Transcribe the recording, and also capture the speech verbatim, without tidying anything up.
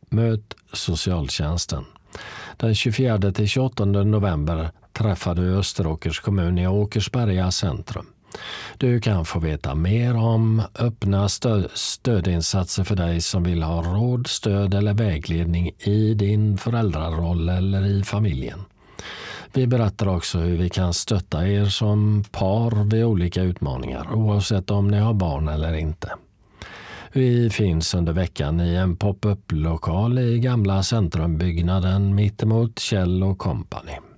Möt socialtjänsten. Den tjugofjärde till tjugoåttonde november träffar du Österåkers kommun i Åkersberga centrum. Du kan få veta mer om öppna stö- stödinsatser för dig som vill ha råd, stöd eller vägledning i din föräldraroll eller i familjen. Vi berättar också hur vi kan stötta er som par vid olika utmaningar, oavsett om ni har barn eller inte. Vi finns under veckan i en pop-up-lokal i gamla centrumbyggnaden mittemot Kjell och Company.